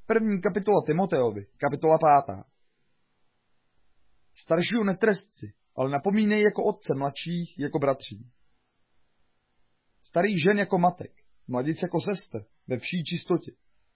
První kapitola Timoteovi, kapitola 5. Staršího netrestci, ale napomínej jako otce, mladších jako bratří. Starých žen jako matek, mladic jako sestr, ve vší čistotě.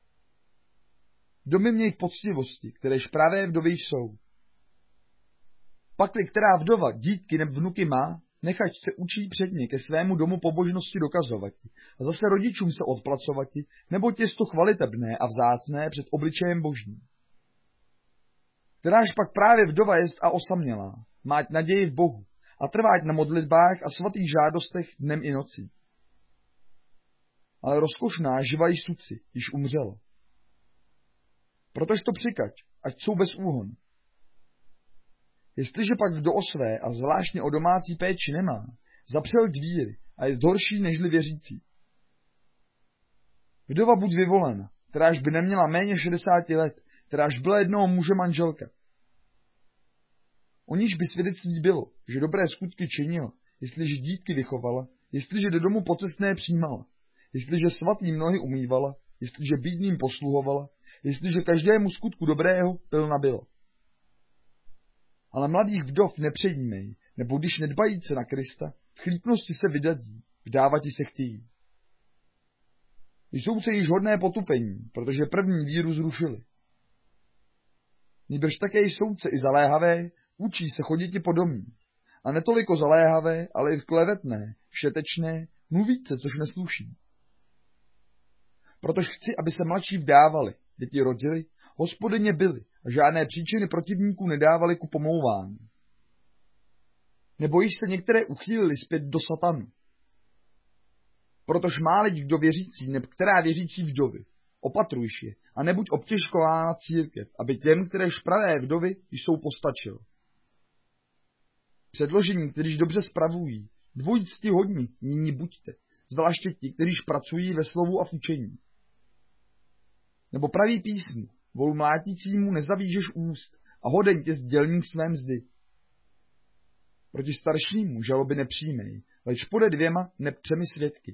Domy měj v poctivosti, kteréž pravé vdovy jsou. Pakli která vdova dítky neb vnuky má, nechať se učí předně ke svému domu pobožnosti dokazovati a zase rodičům se odplacovati, neboť je to chvalitebné a vzácné před obličejem božím. Kteráž pak právě vdova jest a osamělá, máť naději v Bohu a trváť na modlitbách a svatých žádostech dnem i nocí. Ale rozkošná živa i suci, již umřela. Protož to přikaď, ať jsou bez úhon. Jestliže pak kdo o své a zvláštně o domácí péči nemá, zapřel dvíry a je horší nežli věřící. Vdova buď vyvolena, kteráž by neměla méně 60 let, kteráž byla jednoho muže manželka. O níž by svědectví bylo, že dobré skutky činila, jestliže dítky vychovala, jestliže do domu pocestné přijímala, jestliže svatým nohy umývala, jestliže bídným posluhovala, jestliže každému skutku dobrého pilna byla. Ale mladých vdov nepředjímej, nebo když nedbajíce na Krista, v chlípnosti se vydadí, vdávati se chtějí. Jsou se již hodné potupení, protože první víru zrušili. Nýbrž také soudce i zaléhavé učí se choditi po domích, a netoliko zaléhavé, ale i klevetné, všetečné, mluvíce, což nesluší. Protož chci, aby se mladší vdávali, děti rodili, hospodyně byli a žádné příčiny protivníků nedávali ku pomlouvání. Nebo již se některé uchýlili zpět do satanu. Protož má-li kdo věřící, neb která věřící vdovy, opatrujš je a nebuď obtěžkována církev, aby těm, kteréž pravé vdovy, jsou postačil. Předložení, kteříž dobře spravují, dvojcti hodní, nyní buďte, zvláště ti, kteříž pracují ve slovu a v učení. Nebo praví písmu, volu mlátícímu nezavížeš úst a hodeň tě dělník své mzdy. Proti staršímu žaloby nepřijmej, leč pode dvěma neb třemi svědky.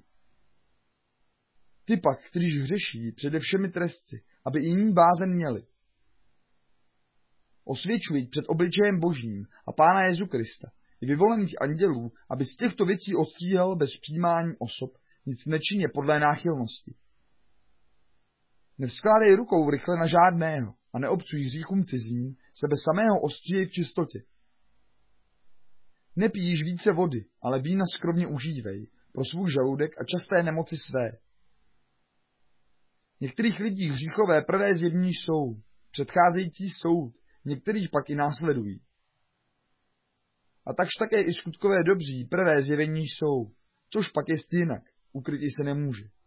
Ty pak, kteříž hřeší, přede všemi trestci, aby i jiní bázen měli. Osvědčuj před obličejem božím a Pána Jezu Krista i vyvolených andělů, aby z těchto věcí ostříhal bez přijímání osob, nic nečině podle náchylnosti. Nevskládej rukou rychle na žádného a neobcuj hříchům cizím, sebe samého ostříhej v čistotě. Nepíš více vody, ale vína skromně užívej, pro svůj žaludek a časté nemoci své. Některých lidí hříchové prvé zjevní jsou, předcházející soud, některých pak i následují. A takž také i skutkové dobří prvé zjevení jsou, což pak jest jinak, ukrytí se nemůže.